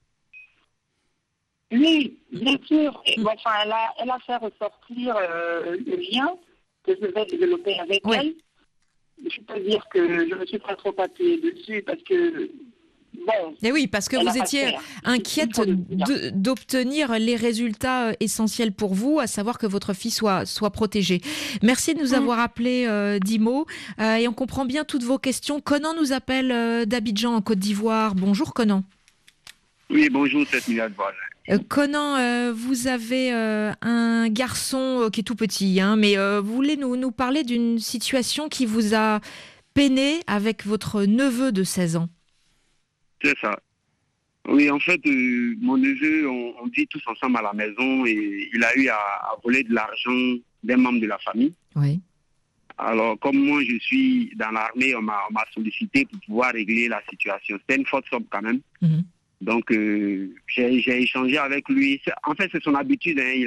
Oui, bien sûr. Enfin, elle a fait ressortir le lien que je vais développer avec elle. Je peux dire que je me suis pas trop appuyée dessus parce que bon. Et oui, parce que vous étiez inquiète d'obtenir les résultats essentiels pour vous, à savoir que votre fille soit protégée. Merci de nous avoir appelé, Dimo, et on comprend bien toutes vos questions. Conan nous appelle d'Abidjan en Côte d'Ivoire. Bonjour Conan. Oui, bonjour 7 milliards de voisins. Conan, vous avez un garçon qui est tout petit, mais vous voulez nous parler d'une situation qui vous a peiné avec votre neveu de 16 ans. C'est ça. Oui, en fait, mon neveu, on vit tous ensemble à la maison et il a eu à voler de l'argent d'un membre de la famille. Oui. Alors, comme moi, je suis dans l'armée, on m'a sollicité pour pouvoir régler la situation. C'était une faute somme quand même. Mm-hmm. Donc, j'ai échangé avec lui. En fait, c'est son habitude. Il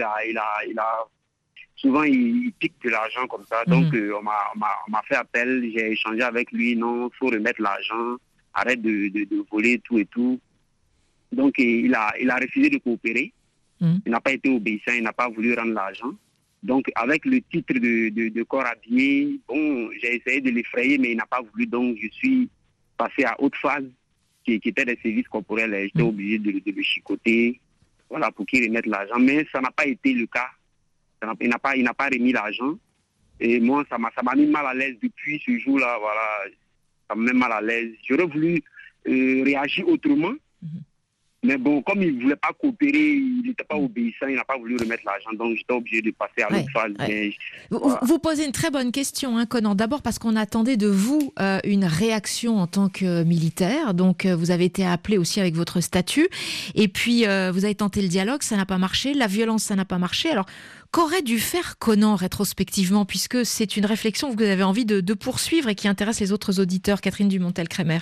a souvent, il pique de l'argent comme ça. Donc, on m'a fait appel. J'ai échangé avec lui. Non, il faut remettre l'argent. Arrête de voler tout et tout. Donc, il a refusé de coopérer. Il n'a pas été obéissant. Il n'a pas voulu rendre l'argent. Donc, avec le titre de corps habillé, bon, j'ai essayé de l'effrayer, mais il n'a pas voulu. Donc, je suis passé à haute phase, qui était des services corporels. J'étais obligé de le chicoter, voilà, pour qu'il remette l'argent. Mais ça n'a pas été le cas. Il n'a pas remis l'argent. Et moi, ça m'a mis mal à l'aise depuis ce jour-là. Voilà, ça me met mal à l'aise. J'aurais voulu réagir autrement. Mais bon, comme il ne voulait pas coopérer, il n'était pas obéissant, il n'a pas voulu remettre l'argent. Donc, j'étais obligé de passer à l'autre phase. Mais, voilà. Vous posez une très bonne question, Conan. D'abord parce qu'on attendait de vous une réaction en tant que militaire. Donc, vous avez été appelé aussi avec votre statut. Et puis, vous avez tenté le dialogue, ça n'a pas marché. La violence, ça n'a pas marché. Alors, qu'aurait dû faire Conan rétrospectivement, puisque c'est une réflexion que vous avez envie de poursuivre et qui intéresse les autres auditeurs, Catherine Dumontel-Crémer?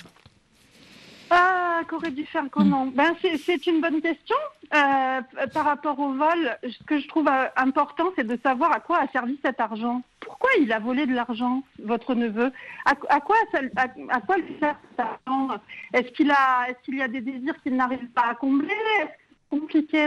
Qu'aurait dû faire Conan? C'est une bonne question. Par rapport au vol, ce que je trouve important, c'est de savoir à quoi a servi cet argent. Pourquoi il a volé de l'argent, votre neveu? À quoi lui sert cet argent? Est-ce qu'il y a des désirs qu'il n'arrive pas à combler? Est-ce compliqué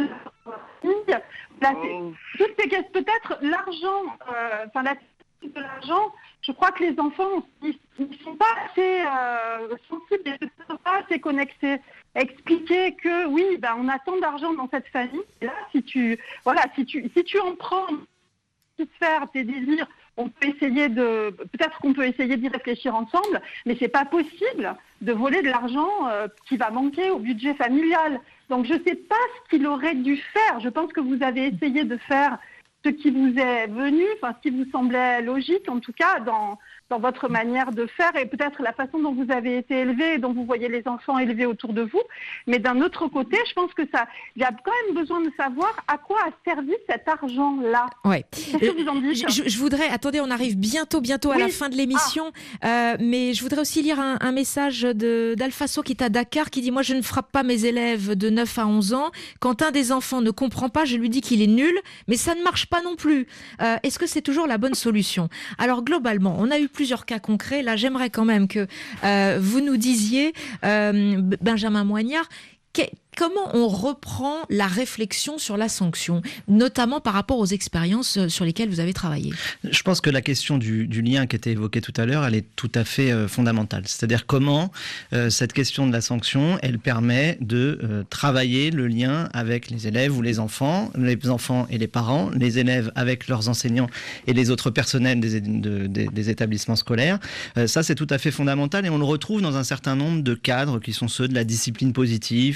toutes ces questions, peut-être l'argent, la de l'argent, je crois que les enfants, ils ne sont pas assez sensibles, ils ne sont pas assez connectés. Expliquer que oui, on a tant d'argent dans cette famille. Et là, si tu en prends, satisfaire tes désirs, peut-être qu'on peut essayer d'y réfléchir ensemble, mais c'est pas possible de voler de l'argent qui va manquer au budget familial. Donc je ne sais pas ce qu'il aurait dû faire. Je pense que vous avez essayé de faire ce qui vous est venu, ce qui vous semblait logique, en tout cas dans votre manière de faire et peut-être la façon dont vous avez été élevé et dont vous voyez les enfants élevés autour de vous. Mais d'un autre côté, je pense que il y a quand même besoin de savoir à quoi a servi cet argent-là. Ouais. Qu'est-ce que vous en dites? Je voudrais, attendez, on arrive bientôt à la fin de l'émission, mais je voudrais aussi lire un message d'Alfaso qui est à Dakar, qui dit « Moi, je ne frappe pas mes élèves de 9 à 11 ans. Quand un des enfants ne comprend pas, je lui dis qu'il est nul, mais ça ne marche pas non plus. Est-ce que c'est toujours la bonne solution ?» Alors, globalement, on a eu plusieurs cas concrets. Là, j'aimerais quand même que vous nous disiez, Benjamin Moignard, comment on reprend la réflexion sur la sanction, notamment par rapport aux expériences sur lesquelles vous avez travaillé? Je pense que la question du lien qui était évoquée tout à l'heure, elle est tout à fait fondamentale. C'est-à-dire comment cette question de la sanction, elle permet de travailler le lien avec les élèves ou les enfants et les parents, les élèves avec leurs enseignants et les autres personnels des établissements scolaires. Ça, c'est tout à fait fondamental et on le retrouve dans un certain nombre de cadres qui sont ceux de la discipline positive, qui sont ceux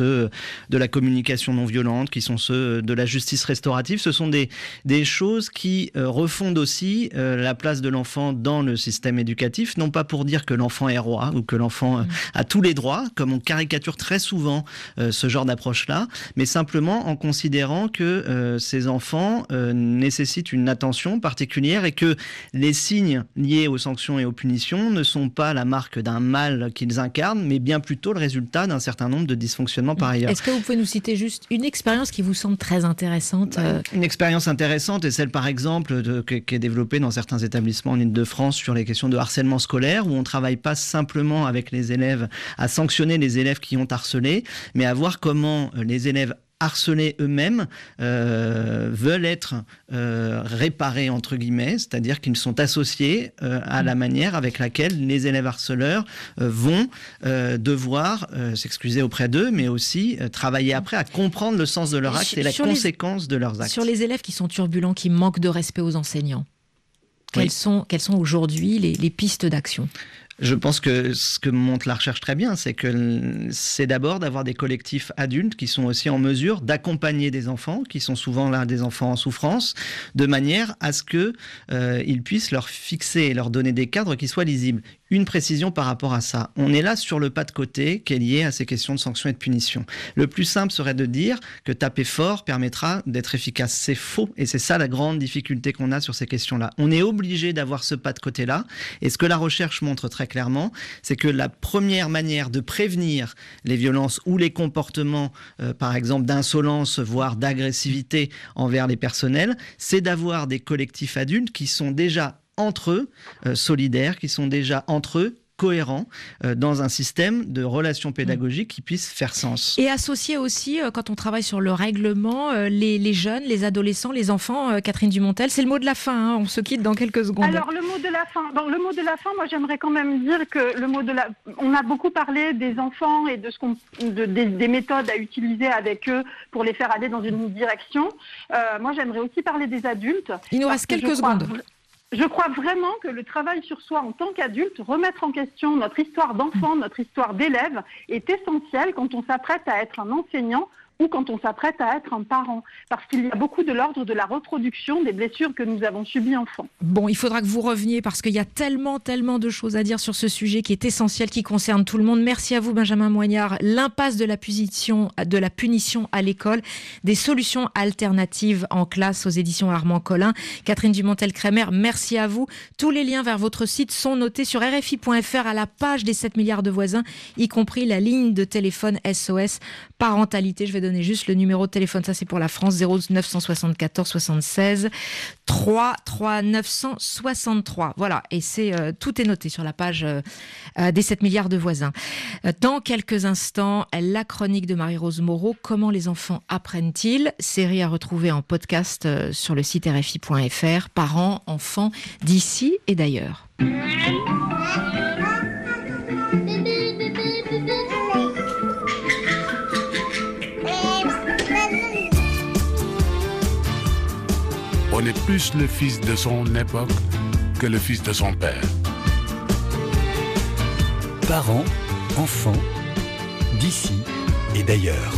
ceux de la communication non violente, qui sont ceux de la justice restaurative. Ce sont des choses qui refondent aussi la place de l'enfant dans le système éducatif, non pas pour dire que l'enfant est roi ou que l'enfant a tous les droits, comme on caricature très souvent ce genre d'approche-là, mais simplement en considérant que ces enfants nécessitent une attention particulière et que les signes liés aux sanctions et aux punitions ne sont pas la marque d'un mal qu'ils incarnent, mais bien plutôt le résultat d'un certain nombre de dysfonctionnements par ailleurs. Est-ce que vous pouvez nous citer juste une expérience qui vous semble très intéressante? Une expérience intéressante est celle, par exemple, qui est développée dans certains établissements en Île-de-France sur les questions de harcèlement scolaire, où on ne travaille pas simplement avec les élèves à sanctionner les élèves qui ont harcelé, mais à voir comment les élèves harcelés eux-mêmes veulent être réparés entre guillemets, c'est-à-dire qu'ils sont associés à la manière avec laquelle les élèves harceleurs vont devoir s'excuser auprès d'eux, mais aussi travailler après à comprendre le sens de leur acte et la conséquence de leurs actes. Sur les élèves qui sont turbulents, qui manquent de respect aux enseignants, quelles sont aujourd'hui les pistes d'action ? Je pense que ce que montre la recherche très bien, c'est que c'est d'abord d'avoir des collectifs adultes qui sont aussi en mesure d'accompagner des enfants, qui sont souvent là des enfants en souffrance, de manière à ce qu'ils puissent leur fixer et leur donner des cadres qui soient lisibles. Une précision par rapport à ça. On est là sur le pas de côté qui est lié à ces questions de sanctions et de punitions. Le plus simple serait de dire que taper fort permettra d'être efficace. C'est faux et c'est ça la grande difficulté qu'on a sur ces questions-là. On est obligé d'avoir ce pas de côté-là et ce que la recherche montre très clairement, c'est que la première manière de prévenir les violences ou les comportements, par exemple d'insolence, voire d'agressivité envers les personnels, c'est d'avoir des collectifs adultes qui sont déjà entre eux, solidaires, qui sont déjà entre eux, cohérents, dans un système de relations pédagogiques qui puisse faire sens. Et associer aussi, quand on travaille sur le règlement, les jeunes, les adolescents, les enfants, Catherine Dumontel, c'est le mot de la fin, hein, on se quitte dans quelques secondes. Alors le mot de la fin, moi j'aimerais quand même dire que on a beaucoup parlé des enfants et des méthodes à utiliser avec eux pour les faire aller dans une direction. Moi j'aimerais aussi parler des adultes. Il nous reste quelques secondes. Je crois vraiment que le travail sur soi en tant qu'adulte, remettre en question notre histoire d'enfant, notre histoire d'élève, est essentiel quand on s'apprête à être un enseignant ou quand on s'apprête à être un parent, parce qu'il y a beaucoup de l'ordre de la reproduction des blessures que nous avons subies enfants. Bon, il faudra que vous reveniez, parce qu'il y a tellement de choses à dire sur ce sujet qui est essentiel, qui concerne tout le monde. Merci à vous, Benjamin Moignard. L'impasse de la punition à l'école, des solutions alternatives en classe, aux éditions Armand Collin. Catherine Dumontel-Crémer, merci à vous. Tous les liens vers votre site sont notés sur RFI.fr à la page des 7 milliards de voisins, y compris la ligne de téléphone SOS Parentalité. Je vais donner juste le numéro de téléphone, ça c'est pour la France, 0974 76 3 963. Voilà, et tout est noté sur la page des 7 milliards de voisins. Dans quelques instants, la chronique de Marie-Rose Moreau, comment les enfants apprennent-ils? Série à retrouver en podcast sur le site RFI.fr, parents, enfants d'ici et d'ailleurs. On est plus le fils de son époque que le fils de son père. Parents, enfants, d'ici et d'ailleurs.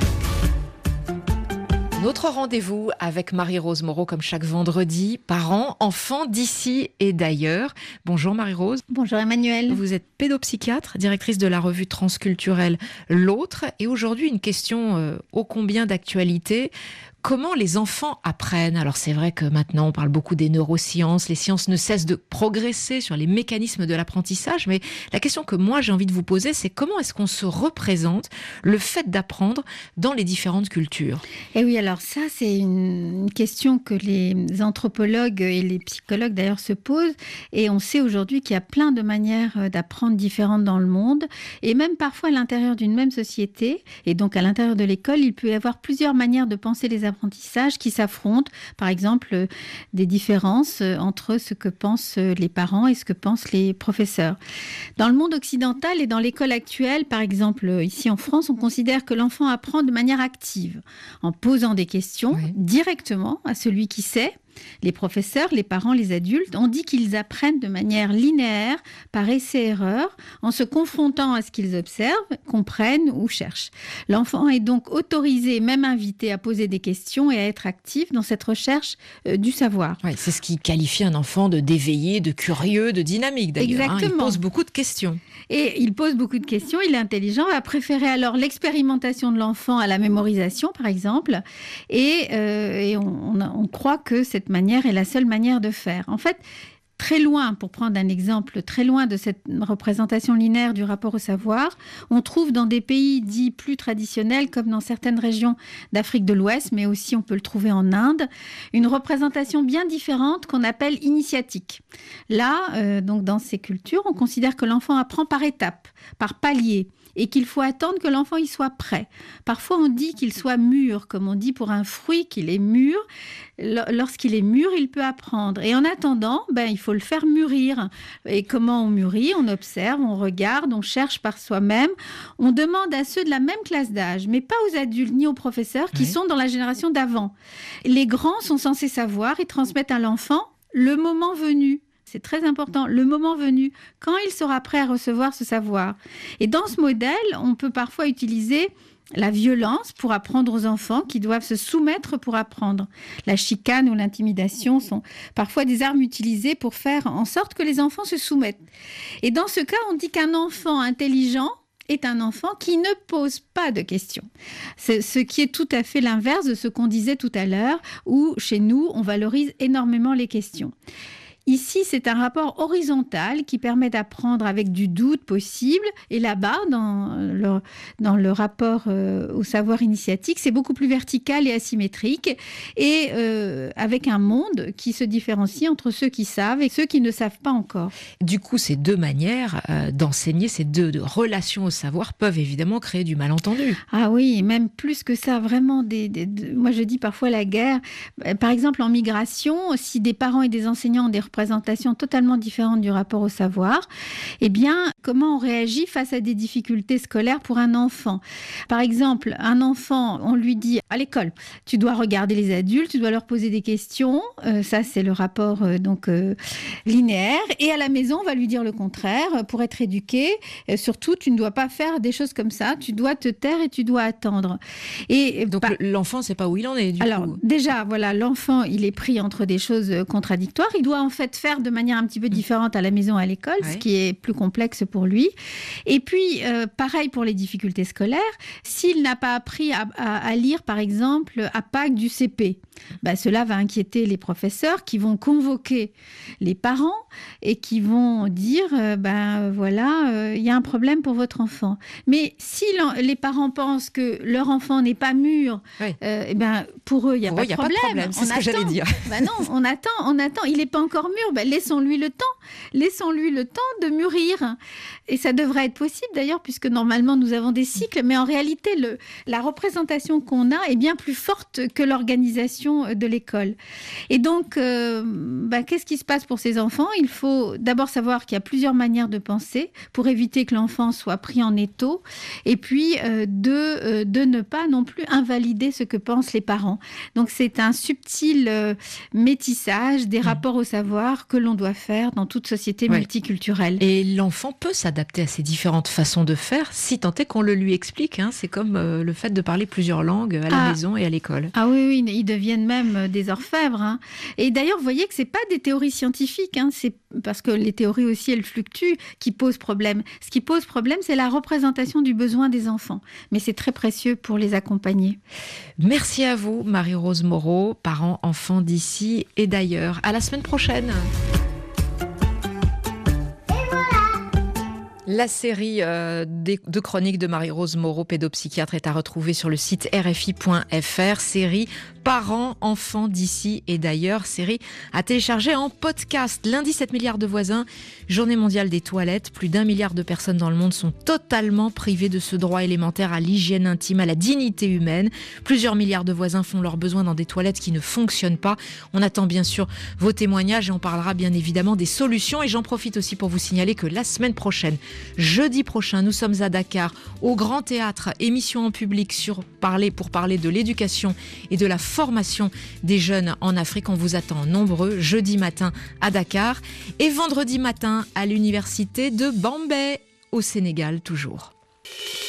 Notre rendez-vous avec Marie-Rose Moreau, comme chaque vendredi, parents, enfants d'ici et d'ailleurs. Bonjour Marie-Rose. Bonjour Emmanuel. Vous êtes pédopsychiatre, directrice de la revue transculturelle L'Autre. Et aujourd'hui, une question ô combien d'actualité. Comment les enfants apprennent? Alors c'est vrai que maintenant on parle beaucoup des neurosciences, les sciences ne cessent de progresser sur les mécanismes de l'apprentissage, mais la question que moi j'ai envie de vous poser, c'est comment est-ce qu'on se représente le fait d'apprendre dans les différentes cultures? Et oui, alors ça c'est une question que les anthropologues et les psychologues d'ailleurs se posent, et on sait aujourd'hui qu'il y a plein de manières d'apprendre différentes dans le monde, et même parfois à l'intérieur d'une même société, et donc à l'intérieur de l'école, il peut y avoir plusieurs manières de penser les apprentissages qui s'affrontent, par exemple des différences entre ce que pensent les parents et ce que pensent les professeurs. Dans le monde occidental et dans l'école actuelle, par exemple ici en France, on considère que l'enfant apprend de manière active, en posant des questions directement à celui qui sait, Les professeurs, les parents, les adultes ont dit qu'ils apprennent de manière linéaire, par essai-erreur, en se confrontant à ce qu'ils observent, comprennent ou cherchent. L'enfant est donc autorisé, même invité, à poser des questions et à être actif dans cette recherche du savoir. Ouais, c'est ce qui qualifie un enfant d'éveillé, de curieux, de dynamique d'ailleurs. Exactement. Il pose beaucoup de questions. Et il pose beaucoup de questions, il est intelligent, va préférer alors l'expérimentation de l'enfant à la mémorisation, par exemple. Et on croit que cette manière est la seule manière de faire. En fait, très loin, pour prendre un exemple, très loin de cette représentation linéaire du rapport au savoir, on trouve dans des pays dits plus traditionnels, comme dans certaines régions d'Afrique de l'Ouest, mais aussi on peut le trouver en Inde, une représentation bien différente qu'on appelle initiatique. Là, donc dans ces cultures, on considère que l'enfant apprend par étapes, par paliers, et qu'il faut attendre que l'enfant y soit prêt. Parfois, on dit qu'il soit mûr, comme on dit pour un fruit qu'il est mûr. Lorsqu'il est mûr, il peut apprendre. Et en attendant, il faut le faire mûrir. Et comment on mûrit ? On observe, on regarde, on cherche par soi-même. On demande à ceux de la même classe d'âge, mais pas aux adultes ni aux professeurs qui sont dans la génération d'avant. Les grands sont censés savoir et transmettre à l'enfant le moment venu. C'est très important, le moment venu, quand il sera prêt à recevoir ce savoir. Et dans ce modèle, on peut parfois utiliser la violence pour apprendre aux enfants qui doivent se soumettre pour apprendre. La chicane ou l'intimidation sont parfois des armes utilisées pour faire en sorte que les enfants se soumettent. Et dans ce cas, on dit qu'un enfant intelligent est un enfant qui ne pose pas de questions. C'est ce qui est tout à fait l'inverse de ce qu'on disait tout à l'heure, où chez nous, on valorise énormément les questions. Ici, c'est un rapport horizontal qui permet d'apprendre avec du doute possible. Et là-bas, dans le rapport au savoir initiatique, c'est beaucoup plus vertical et asymétrique. Et avec un monde qui se différencie entre ceux qui savent et ceux qui ne savent pas encore. Du coup, ces deux manières d'enseigner, ces deux relations au savoir peuvent évidemment créer du malentendu. Ah oui, même plus que ça, vraiment. Moi, je dis parfois la guerre. Par exemple, en migration, si des parents et des enseignants ont des représentations totalement différentes du rapport au savoir, eh bien, comment on réagit face à des difficultés scolaires pour un enfant ? Par exemple, un enfant, on lui dit à l'école, tu dois regarder les adultes, tu dois leur poser des questions, ça c'est le rapport linéaire, et à la maison, on va lui dire le contraire, pour être éduqué, surtout, tu ne dois pas faire des choses comme ça, tu dois te taire et tu dois attendre. Et donc l'enfant ne sait pas où il en est, du coup. Alors, déjà, voilà, l'enfant, il est pris entre des choses contradictoires, il doit en fait faire de manière un petit peu différente à la maison et à l'école, ce qui est plus complexe pour lui. Et puis, pareil pour les difficultés scolaires, s'il n'a pas appris à lire, par exemple, à Pâques du CP, cela va inquiéter les professeurs qui vont convoquer les parents et qui vont dire, voilà, il y a un problème pour votre enfant. Mais si les parents pensent que leur enfant n'est pas mûr, pour eux, il n'y a pas de problème. C'est ce que j'allais dire. Non, on attend, il n'est pas encore mûr, laissons-lui le temps de mûrir. Et ça devrait être possible d'ailleurs, puisque normalement nous avons des cycles, mais en réalité, la représentation qu'on a est bien plus forte que l'organisation de l'école. Et donc, qu'est-ce qui se passe pour ces enfants ? Il faut d'abord savoir qu'il y a plusieurs manières de penser pour éviter que l'enfant soit pris en étau, et puis de ne pas non plus invalider ce que pensent les parents. Donc c'est un subtil métissage des rapports au savoir que l'on doit faire dans toute société multiculturelle. Et l'enfant peut s'adapter à ces différentes façons de faire, si tant est qu'on le lui explique. C'est comme le fait de parler plusieurs langues à la maison et à l'école. Ah oui, ils deviennent même des orfèvres. Et d'ailleurs, vous voyez que c'est pas des théories scientifiques, c'est parce que les théories aussi, elles fluctuent, qui posent problème. Ce qui pose problème, c'est la représentation du besoin des enfants. Mais c'est très précieux pour les accompagner. Merci à vous, Marie-Rose Moreau, parents, enfants d'ici et d'ailleurs. À la semaine prochaine. La série de chroniques de Marie-Rose Moreau, pédopsychiatre, est à retrouver sur le site rfi.fr. Série Parents, enfants d'ici et d'ailleurs. Série à télécharger en podcast. Lundi, 7 milliards de voisins. Journée mondiale des toilettes. Plus d'1 milliard de personnes dans le monde sont totalement privées de ce droit élémentaire à l'hygiène intime, à la dignité humaine. Plusieurs milliards de voisins font leurs besoins dans des toilettes qui ne fonctionnent pas. On attend bien sûr vos témoignages et on parlera bien évidemment des solutions. Et j'en profite aussi pour vous signaler que la semaine prochaine, Jeudi prochain, nous sommes à Dakar, au Grand Théâtre, émission en public pour parler de l'éducation et de la formation des jeunes en Afrique. On vous attend nombreux jeudi matin à Dakar et vendredi matin à l'université de Bambey, au Sénégal toujours.